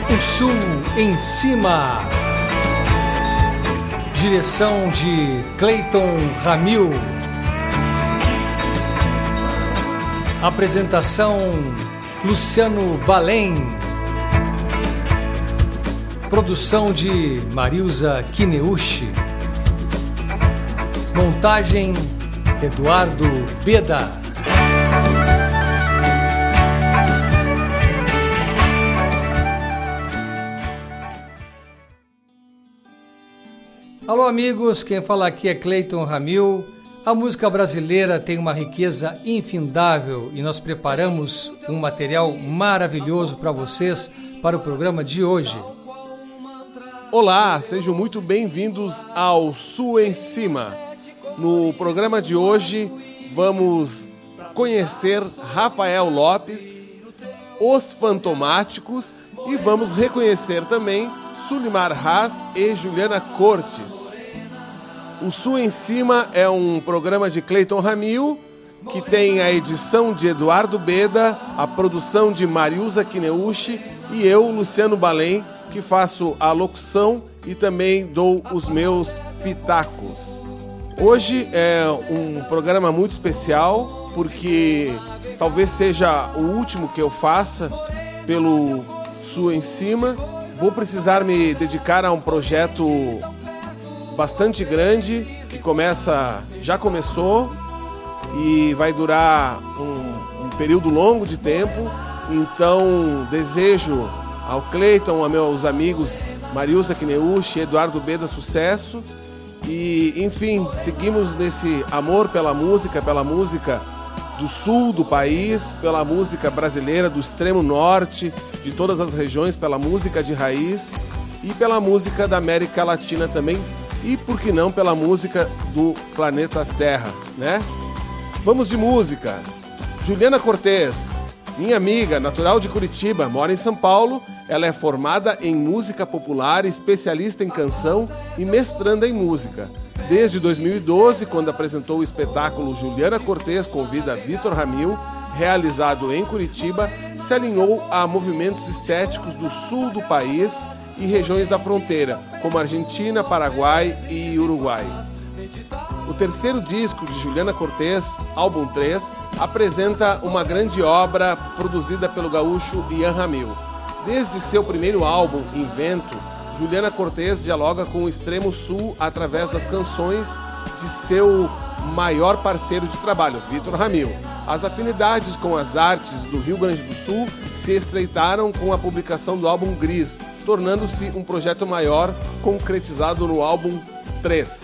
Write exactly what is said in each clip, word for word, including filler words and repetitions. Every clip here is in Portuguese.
O Sul em Cima. Direção de Cleiton Ramil. Apresentação Luciano Balém. Produção de Marilza Kineuchi. Montagem Eduardo Beda. Alô amigos, quem fala aqui é Cleiton Ramil. A música brasileira tem uma riqueza infindável e nós preparamos um material maravilhoso para vocês para o programa de hoje. Olá, sejam muito bem-vindos ao Sul em Cima. No programa de hoje vamos conhecer Rafael Lopes, Os Fantomáticos e vamos reconhecer também Sulimar Haas e Juliana Cortes. O Sul em Cima é um programa de Cleiton Ramil, que tem a edição de Eduardo Beda, a produção de Marilza Kineuchi e eu, Luciano Balém, que faço a locução e também dou os meus pitacos. Hoje é um programa muito especial, porque talvez seja o último que eu faça pelo Sul em Cima. Vou precisar me dedicar a um projeto bastante grande, que começa, já começou e vai durar um, um período longo de tempo. Então desejo ao Cleiton, aos meus amigos Marilza Kineuchi e Eduardo Beda sucesso. E, enfim, seguimos nesse amor pela música, pela música do sul do país, pela música brasileira do extremo norte, de todas as regiões, pela música de raiz e pela música da América Latina também, e, por que não, pela música do planeta Terra, né? Vamos de música. Juliana Cortes, minha amiga, natural de Curitiba, mora em São Paulo. Ela é formada em música popular, especialista em canção e mestranda em música. Desde dois mil e doze, quando apresentou o espetáculo Juliana Cortes convida Vitor Ramil, realizado em Curitiba, se alinhou a movimentos estéticos do sul do país e regiões da fronteira, como Argentina, Paraguai e Uruguai. O terceiro disco de Juliana Cortes, álbum três, apresenta uma grande obra produzida pelo gaúcho Ian Ramil. Desde seu primeiro álbum, Invento, Juliana Cortes dialoga com o extremo sul através das canções de seu maior parceiro de trabalho, Vitor Ramil. As afinidades com as artes do Rio Grande do Sul se estreitaram com a publicação do álbum Gris, tornando-se um projeto maior, concretizado no álbum três.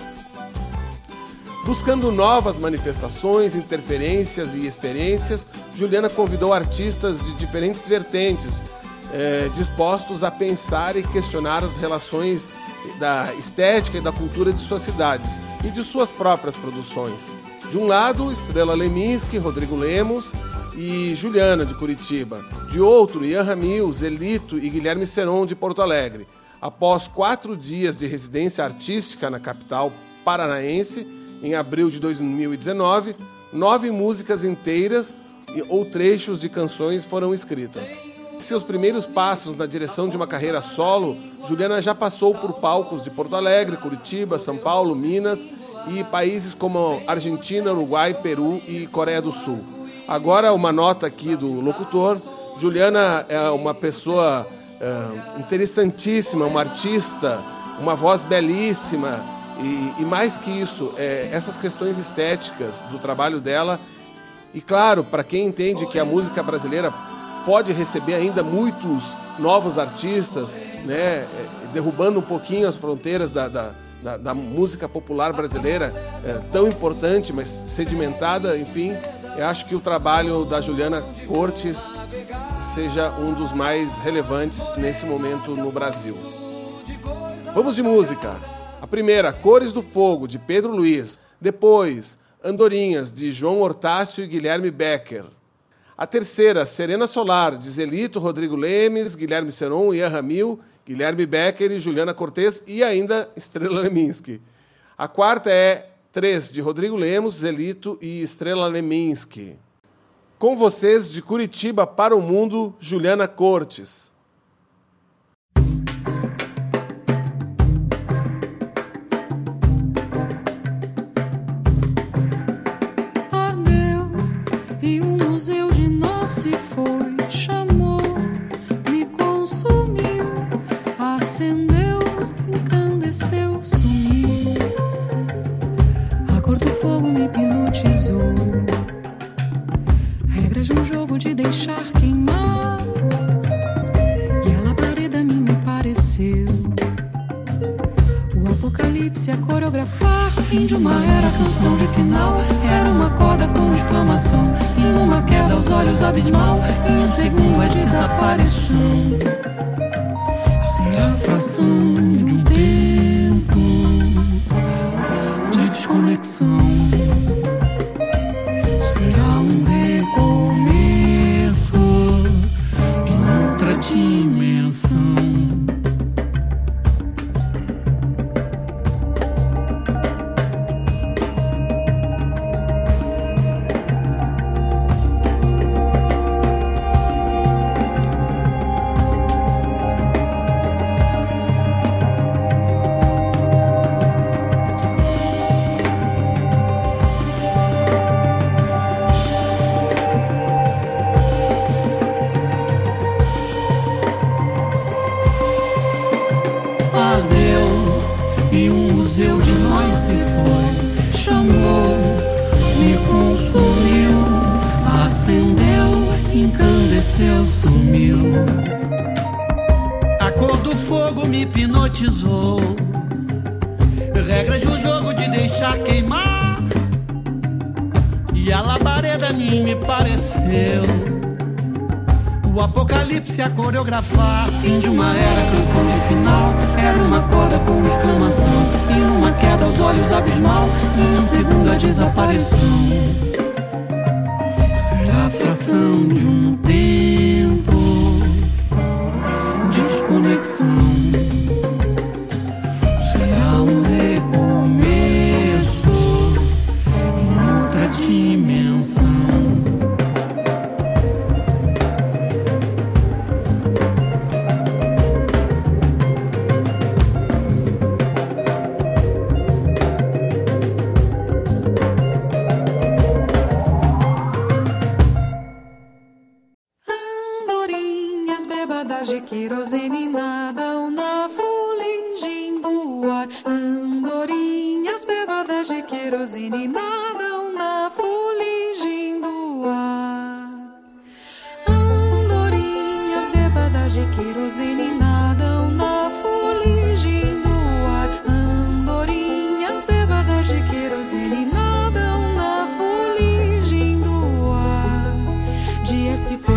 Buscando novas manifestações, interferências e experiências, Juliana convidou artistas de diferentes vertentes, eh, dispostos a pensar e questionar as relações da estética e da cultura de suas cidades e de suas próprias produções. De um lado, Estrela Leminski, Rodrigo Lemos e Juliana, de Curitiba. De outro, Ian Ramil, Zelito e Guilherme Seron, de Porto Alegre. Após quatro dias de residência artística na capital paranaense, em abril de dois mil e dezenove, nove músicas inteiras ou trechos de canções foram escritas. Em seus primeiros passos na direção de uma carreira solo, Juliana já passou por palcos de Porto Alegre, Curitiba, São Paulo, Minas e países como Argentina, Uruguai, Peru e Coreia do Sul. Agora, uma nota aqui do locutor: Juliana é uma pessoa é, interessantíssima, uma artista, uma voz belíssima. E, e mais que isso, é, essas questões estéticas do trabalho dela, e claro, para quem entende que a música brasileira pode receber ainda muitos novos artistas, né, derrubando um pouquinho as fronteiras da, da, da, da música popular brasileira, é, tão importante, mas sedimentada, enfim, eu acho que o trabalho da Juliana Cortes seja um dos mais relevantes nesse momento no Brasil. Vamos de música. A primeira, Cores do Fogo, de Pedro Luiz. Depois, Andorinhas, de João Hortácio e Guilherme Becker. A terceira, Serena Solar, de Zelito, Rodrigo Lemes, Guilherme Seron, Ian Ramil, Guilherme Becker e Juliana Cortes e ainda Estrela Leminski. A quarta é Três, de Rodrigo Lemos, Zelito e Estrela Leminski. Com vocês, de Curitiba para o mundo, Juliana Cortes. apareceu. O apocalipse a coreografar, fim de uma era, canção de final. Era uma corda com exclamação, e numa queda aos olhos abismal, em um segundo a desaparição. Será a fração de um tempo de desconexão. Será um recomeço em outra dimensão. Hipnotizou, regra de um jogo de deixar queimar, e a labareda a mim me pareceu. O apocalipse a coreografar, fim de uma era, canção de final. Era uma corda com exclamação, e uma queda aos olhos abismal, em um segundo a desaparição. Será a fração de um tempo de desconexão. Um recomeço em outra dimensão. Andorinhas bebadas de querosene nadam na fuligem do ar. Andorinhas bebadas de querosene nadam na fuligem do ar. Andorinhas bebadas de querosene nadam na fuligem do ar. Andorinhas bebadas de querosene nadam na fuligem do ar. De S P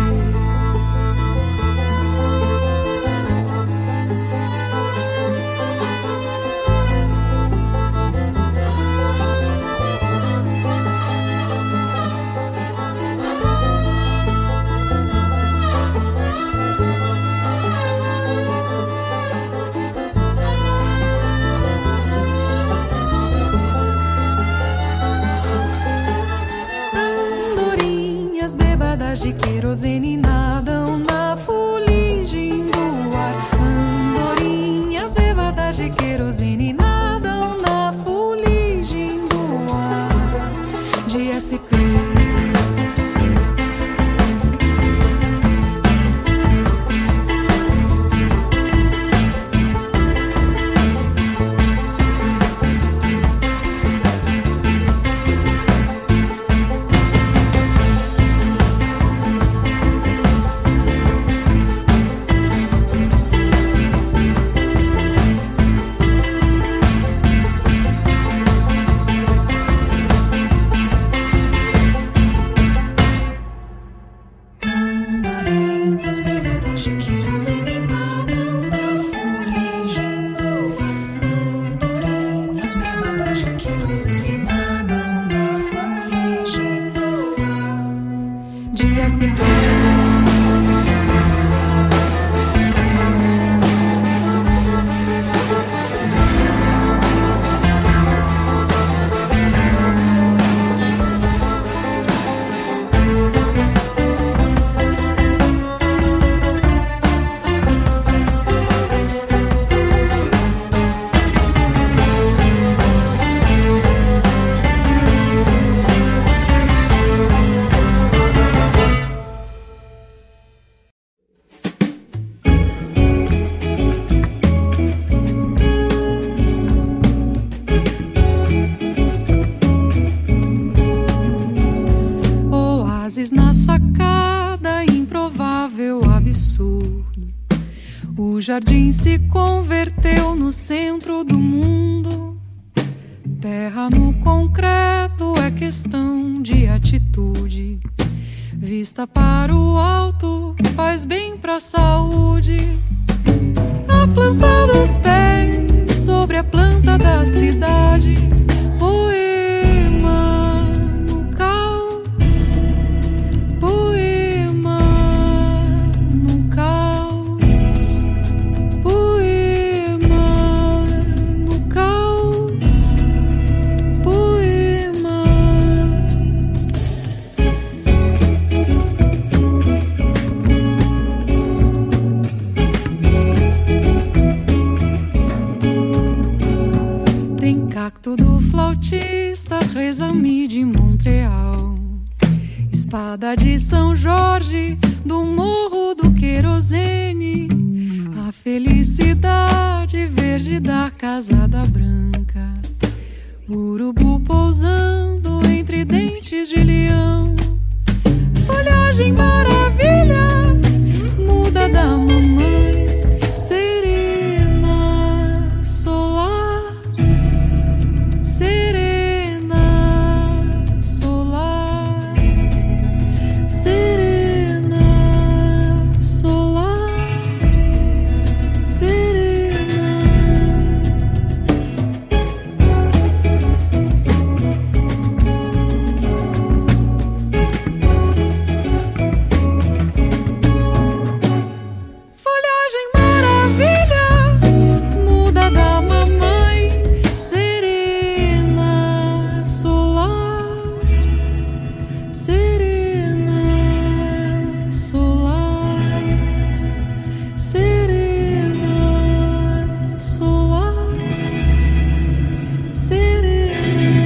jardim se converteu no centro do mundo. Terra no concreto é questão de atitude. Vista para o alto faz bem pra saúde. A planta dos pés sobre a planta da cidade. Poema no caos. Poema no caos. Poema no caos. Poema. Tem cacto do flautista, Rezami de Montreal, espada de São Jorge, do morro do querosene, a felicidade verde da casada branca, urubu pousando entre dentes de leão, folhagem maravilha, muda da mamãe, serena, solar, serena, solar, serena, solar, serena. Folhagem maravilha, muda da mamãe, serena, solar, serena, solar, serena, solar, serena.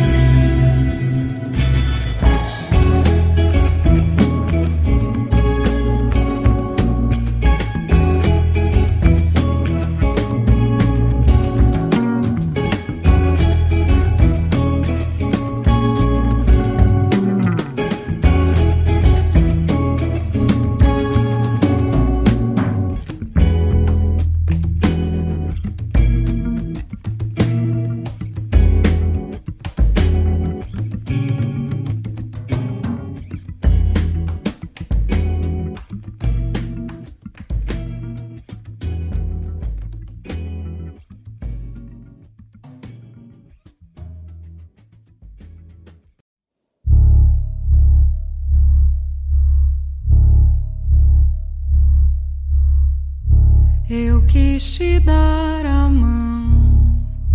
Eu quis te dar a mão,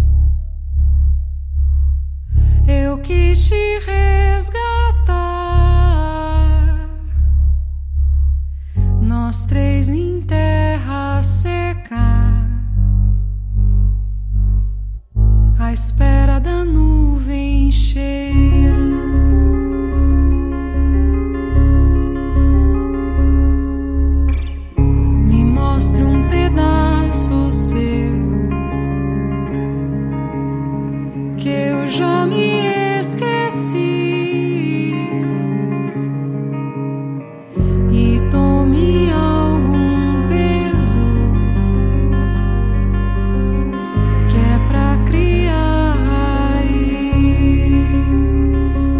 eu quis te resgatar, nós três em terra seca, à espera da nuvem cheia. Me mostre um pedaço seu, que eu já me esqueci, e tome algum peso, que é pra criar raiz.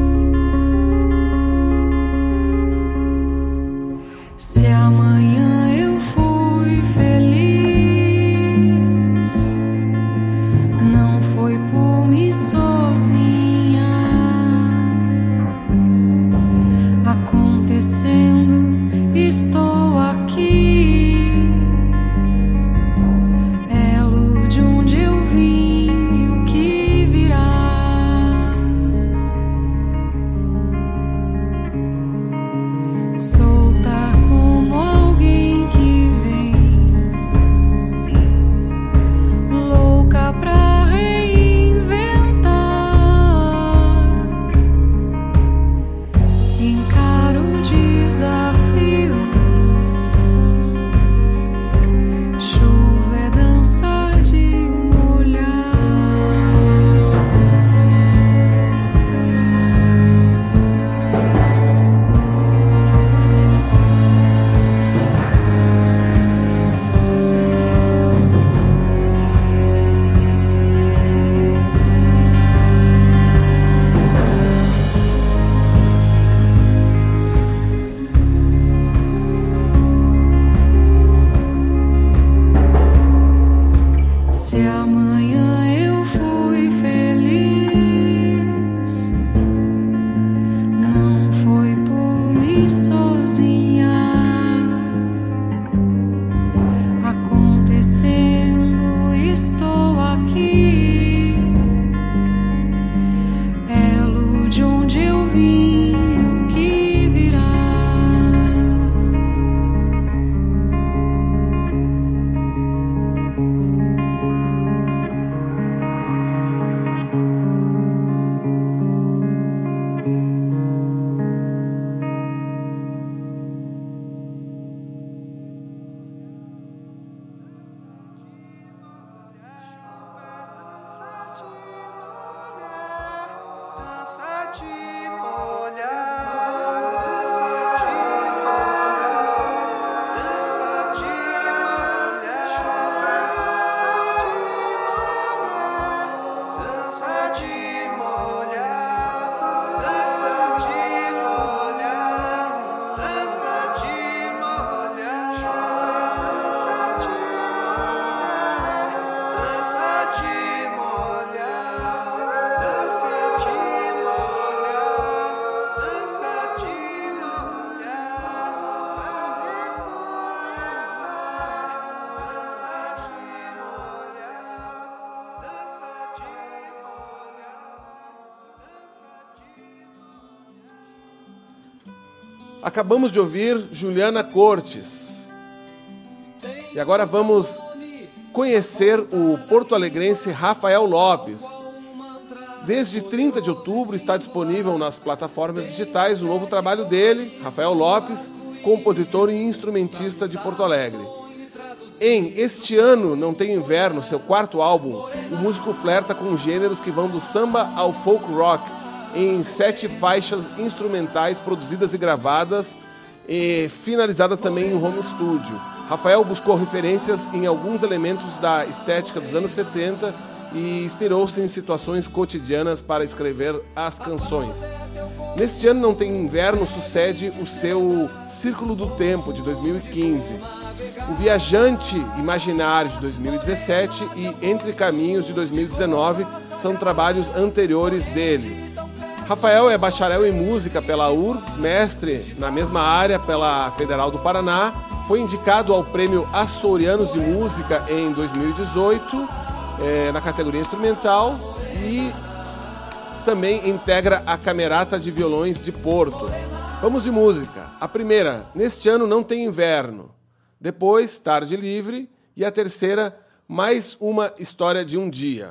Acabamos de ouvir Juliana Cortes. E agora vamos conhecer o porto-alegrense Rafael Lopes. Desde trinta de outubro está disponível nas plataformas digitais o novo trabalho dele, Rafael Lopes, compositor e instrumentista de Porto Alegre. Em Este Ano Não Tem Inverno, seu quarto álbum, o músico flerta com gêneros que vão do samba ao folk rock, em sete faixas instrumentais produzidas e gravadas e finalizadas também em home studio. Rafael buscou referências em alguns elementos da estética dos anos setenta e inspirou-se em situações cotidianas para escrever as canções. Neste Ano Não Tem Inverno sucede o seu Círculo do Tempo, de dois mil e quinze, o Viajante Imaginário, de dois mil e dezessete e Entre Caminhos, de dois mil e dezenove, são trabalhos anteriores dele. Rafael é bacharel em música pela U R G S, mestre na mesma área pela Federal do Paraná, foi indicado ao Prêmio Açorianos de Música em dois mil e dezoito, é, na categoria instrumental, e também integra a Camerata de Violões de Porto. Vamos de música. A primeira, Neste Ano Não Tem Inverno. Depois, Tarde Livre. E a terceira, Mais Uma História de um Dia.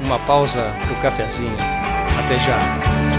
uma pausa pro cafezinho. Até já.